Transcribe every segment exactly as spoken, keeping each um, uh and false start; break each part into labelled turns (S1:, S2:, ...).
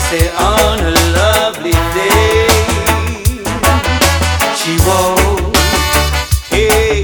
S1: say on a lovely day, she won't, hey,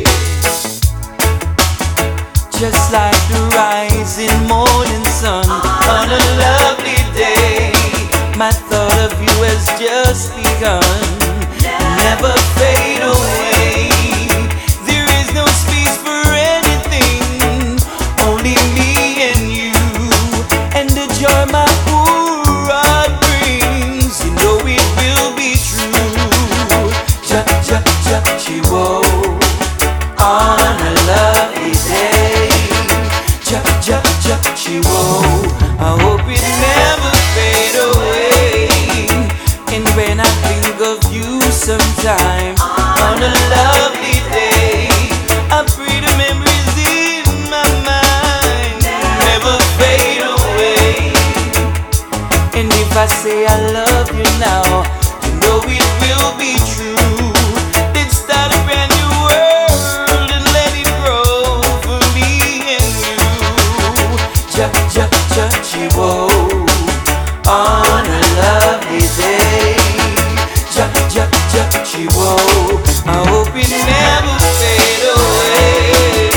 S1: just like the rising morning sun on a lovely day. My thought of you has just begun, never fade away. There is no space for anything, only me and you, and the joy my poor heart brings. You know it will be true. Ja ja ja chiwo on a lovely day. Ja ja ja chiwo. I hope it never fade away. And when I think of you sometime on a lovely day, I pray the memories in my mind never fade away. And if I say I love you now, you know it will be true. Let's start a brand new world and let it grow for me and you. Ja ja ja chiwo on a lovely day. Ja ja ja chiwo. I hope it never fade away.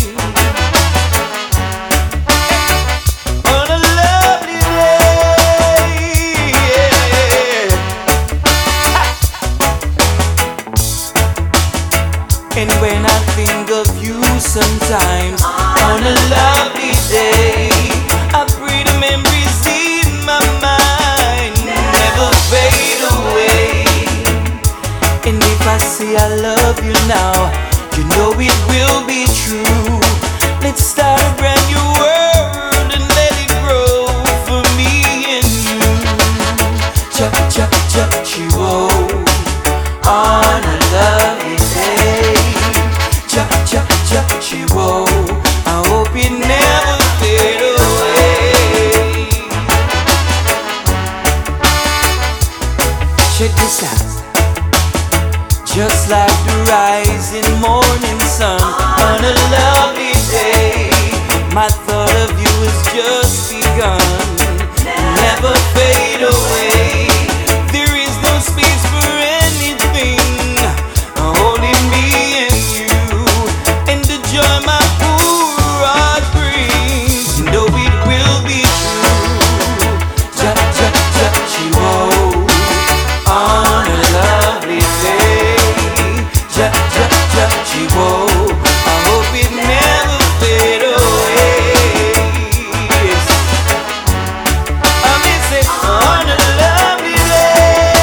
S1: On a lovely day, yeah. And when I think of you sometimes on a lovely day, I pray the memories in my mind never fade away. And if I say I love you now, you know it will be true. Let's start a brand new world and let it grow for me and you. Ja ja ja chiwo on a lovely day. Ja ja ja chiwo. I hope it never fade away. Check this out. Just like the rising morning sun on a lovely day, my thought of you has just begun, never fade away. There is no space for anything, only me and you, and the joy my poor heart brings. You know it will be true. Ja ja ja chiwo on a lovely day. Ja ja ja chiwo. I hope it never fade away. Yes. I miss it on a lovely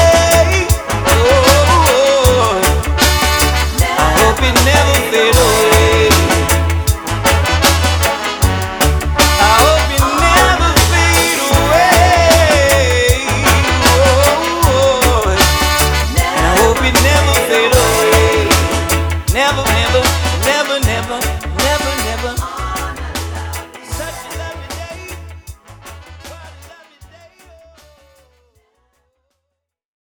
S1: day. Oh, I hope it never fade away.